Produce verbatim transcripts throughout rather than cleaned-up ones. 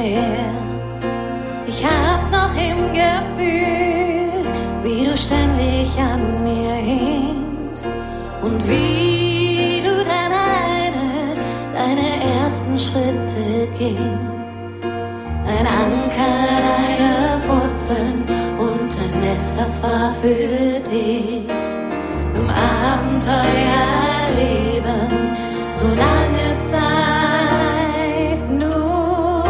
schwer. Ich hab's noch im Gefühl, wie du ständig an mir hingst und wie du dann alleine deine ersten Schritte gingst. Ein Anker, deine Wurzeln und ein Nest, das war für dich. Im Abenteuer leben, so lange Zeit nur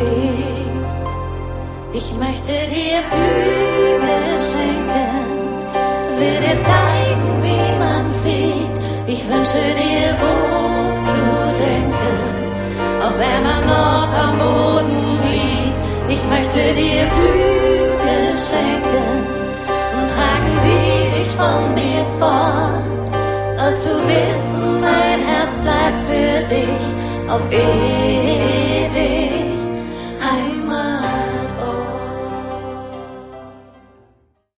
ich. Ich möchte dir Flügel schenken, will dir zeigen, wie man fliegt. Ich wünsche dir groß zu denken, auch wenn man noch am Boden liegt. Ich möchte dir Flügel schenken und tragen sie dich von mir fort. Sollst du wissen, mein Herz bleibt für dich auf ewig.